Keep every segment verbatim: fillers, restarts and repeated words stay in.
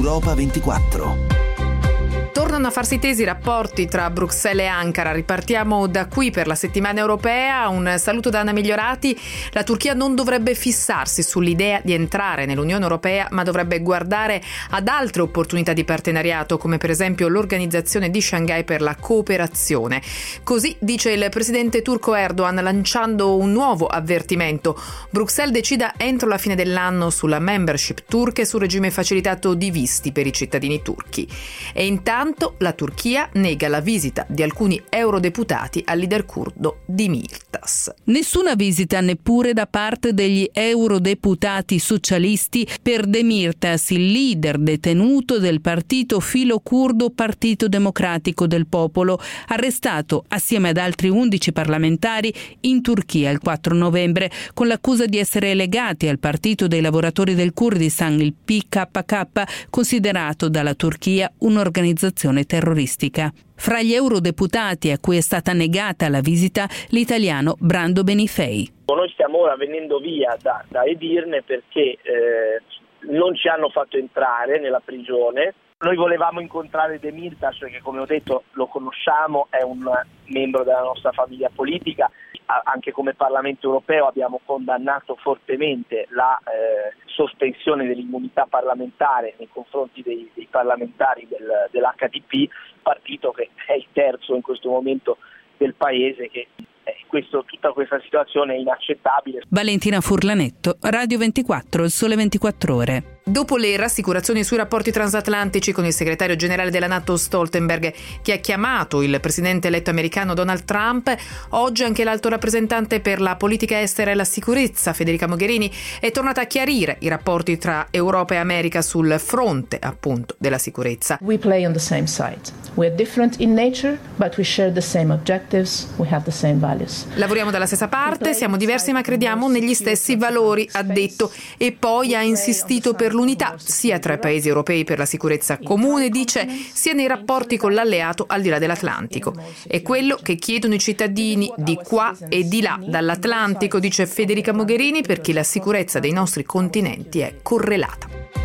Europa ventiquattro. Tornano a farsi tesi i rapporti tra Bruxelles e Ankara. Ripartiamo da qui per la settimana europea. Un saluto da Anna Migliorati. La Turchia non dovrebbe fissarsi sull'idea di entrare nell'Unione Europea, ma dovrebbe guardare ad altre opportunità di partenariato, come per esempio l'Organizzazione di Shanghai per la cooperazione. Così dice il presidente turco Erdogan, lanciando un nuovo avvertimento. Bruxelles decida entro la fine dell'anno sulla membership turca e sul regime facilitato di visti per i cittadini turchi. E intanto la Turchia nega la visita di alcuni eurodeputati al leader curdo Demirtas. Nessuna visita neppure da parte degli eurodeputati socialisti per Demirtas, il leader detenuto del partito filo-curdo Partito Democratico del Popolo, arrestato assieme ad altri undici parlamentari in Turchia il quattro novembre con l'accusa di essere legati al partito dei lavoratori del Kurdistan, il P K K, considerato dalla Turchia un'organizzazione terroristica. Fra gli eurodeputati a cui è stata negata la visita, l'italiano Brando Benifei. Noi stiamo ora venendo via da, da Edirne perché eh, non ci hanno fatto entrare nella prigione. Noi volevamo incontrare Demirtas perché, come ho detto, lo conosciamo, è un membro della nostra famiglia politica. Anche come Parlamento europeo abbiamo condannato fortemente la eh, sospensione dell'immunità parlamentare nei confronti dei, dei parlamentari del, dell'H D P, partito che è il terzo in questo momento del paese, che eh, questo, tutta questa situazione è inaccettabile. Valentina Furlanetto, Radio ventiquattro, Il Sole ventiquattro Ore. Dopo le rassicurazioni sui rapporti transatlantici con il segretario generale della NATO Stoltenberg, che ha chiamato il presidente eletto americano Donald Trump, oggi anche l'alto rappresentante per la politica estera e la sicurezza Federica Mogherini è tornata a chiarire i rapporti tra Europa e America sul fronte, appunto, della sicurezza. We play on the same side. We're different in nature, but we share the same objectives, we have the same values. Lavoriamo dalla stessa parte, siamo diversi ma crediamo negli stessi valori, ha detto, e poi ha insistito per l'unità sia tra i paesi europei per la sicurezza comune, dice, sia nei rapporti con l'alleato al di là dell'Atlantico. È quello che chiedono i cittadini di qua e di là dall'Atlantico, dice Federica Mogherini, perché la sicurezza dei nostri continenti è correlata.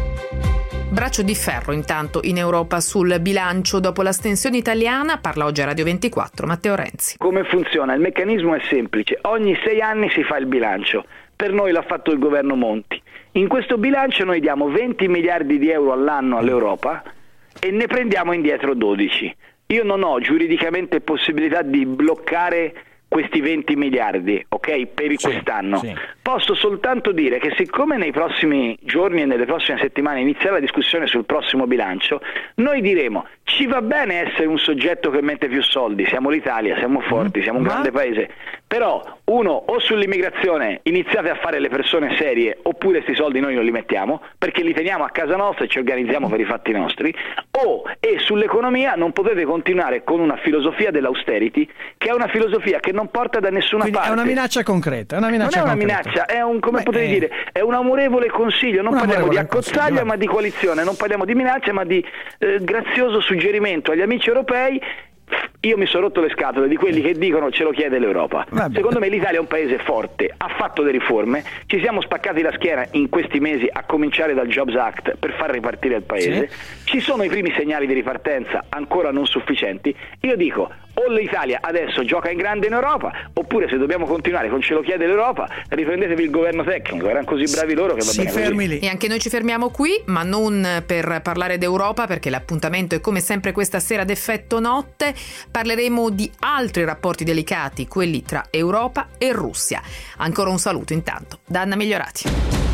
Braccio di ferro intanto in Europa sul bilancio dopo l'astensione italiana, parla oggi a Radio ventiquattro Matteo Renzi. Come funziona? Il meccanismo è semplice, ogni sei anni si fa il bilancio, per noi l'ha fatto il governo Monti. In questo bilancio noi diamo venti miliardi di euro all'anno all'Europa e ne prendiamo indietro dodici. Io non ho giuridicamente possibilità di bloccare questi venti miliardi, ok, per sì, quest'anno. Sì. Posso soltanto dire che siccome nei prossimi giorni e nelle prossime settimane inizierà la discussione sul prossimo bilancio, noi diremo ci va bene essere un soggetto che mette più soldi, siamo l'Italia, siamo forti, siamo un grande paese, però uno, o sull'immigrazione iniziate a fare le persone serie oppure questi soldi noi non li mettiamo perché li teniamo a casa nostra e ci organizziamo per i fatti nostri, o e sull'economia non potete continuare con una filosofia dell'austerity che è una filosofia che non porta da nessuna Quindi parte. È una minaccia concreta, è una minaccia non è una concreta. minaccia, è un, come Beh, potrei eh. dire, è un amorevole consiglio, non parliamo di accozzaglia ma di coalizione, non parliamo di minaccia ma di eh, grazioso suggerimento agli amici europei. Io mi sono rotto le scatole di quelli che dicono ce lo chiede l'Europa. Vabbè. Secondo me l'Italia è un paese forte, ha fatto delle riforme, ci siamo spaccati la schiena in questi mesi a cominciare dal Jobs Act per far ripartire il paese, sì. Ci sono i primi segnali di ripartenza ancora non sufficienti. Io dico o l'Italia adesso gioca in grande in Europa oppure se dobbiamo continuare con ce lo chiede l'Europa riprendetevi il governo tecnico, erano così bravi loro che va bene fermi lì. E anche noi ci fermiamo qui, ma non per parlare d'Europa perché l'appuntamento è come sempre questa sera ad effetto notte. Parleremo di altri rapporti delicati, quelli tra Europa e Russia. Ancora un saluto intanto da Anna Migliorati.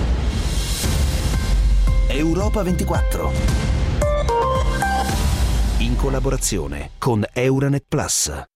Europa ventiquattro in collaborazione con Euranet Plus.